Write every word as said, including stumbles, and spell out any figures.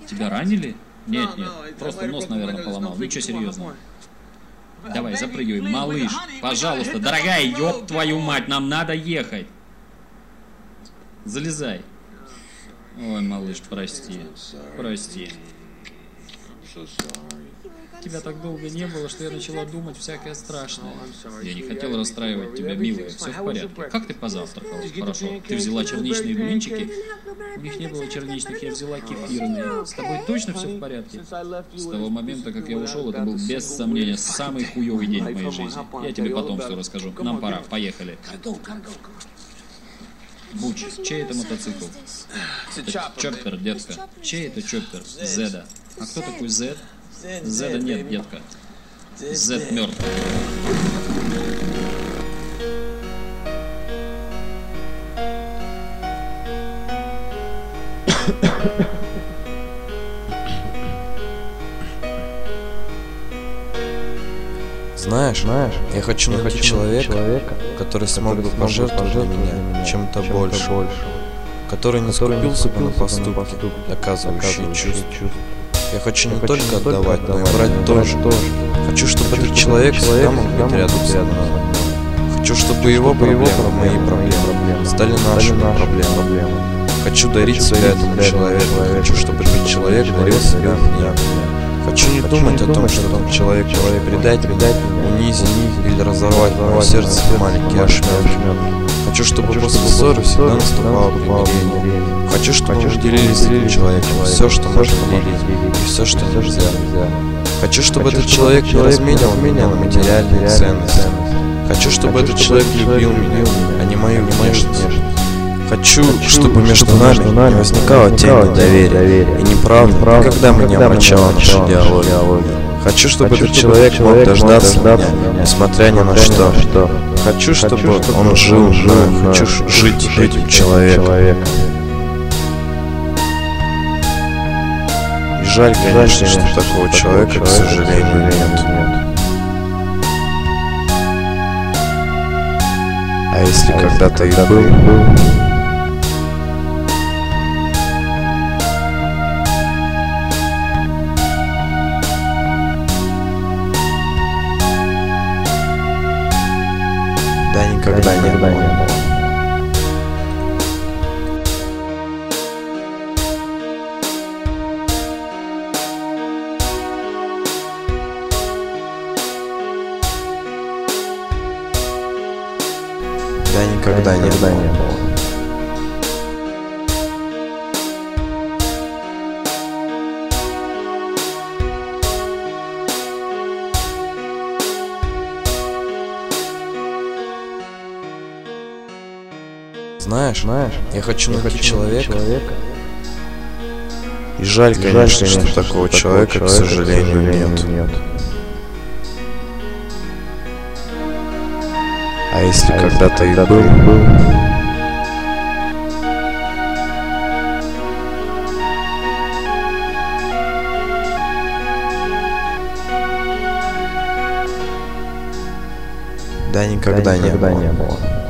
Тебя ранили? Нет, нет, просто нос, наверное, поломал. Ничего серьезного. Давай, запрыгивай. Малыш, пожалуйста, дорогая, ёб твою мать, нам надо ехать. Залезай. Ой, малыш, прости. Прости. Тебя так долго не было, что я начала думать всякое страшное. Я не хотел расстраивать тебя, милая. Все в порядке. Как ты позавтракала? Хорошо. Ты взяла черничные блинчики? У них не было черничных, я взяла кефирные. С тобой точно все в порядке? С того момента, как я ушел, это был без сомнения самый хуёвый день в моей жизни. Я тебе потом все расскажу. Нам пора, поехали. Буч, чей это мотоцикл? Это Чоппер, детка. Чей это Чоппер? Зеда. А кто такой Зед? Зеда нет, детка. Зед мертв. Знаешь, знаешь, я хочу найти хочу человека, человека, который смог бы пожертвовать для меня чем-то больше, больше, который не скупился бы на поступки, доказывающие чувства. Я хочу не только отдавать, но и брать тоже. Хочу, чтобы этот человек всегда мог быть рядом со мной. Хочу, чтобы его проблемы, мои проблемы, стали нашими проблемами. Хочу дарить себя этому человеку. Хочу, чтобы этот человек дарил себя мне. Хочу не думать о том, что этот человек может предать, унизить или разорвать мое сердце в маленькие ошметки. Хочу, чтобы после ссоры всегда наступало примирение. Хочу, чтобы мы делились с этим человеком все, что можно делить, и все, что нельзя. Хочу, чтобы этот человек не разменял меня на материальные ценности. Хочу, чтобы этот человек любил меня, а не мою внешность. Хочу, чтобы между нами не возникала тень недоверия и неправда, когда мы не омрачала наши диалоги. Хочу, чтобы этот человек мог дождаться меня, несмотря ни на что. Хочу, чтобы он жил, но хочу жить этим человеком. И жаль, конечно, что такого человека, к сожалению, нет. А если когда-то и был... Да никогда не было. Да никогда не было. Знаешь, знаешь, я хочу найти человека. человека. И жаль, и конечно, жаль, конечно, что такого что человека, человека, к сожалению, нет. нет. А если а когда-то и был, был, да никогда, да, никогда не было. Не было.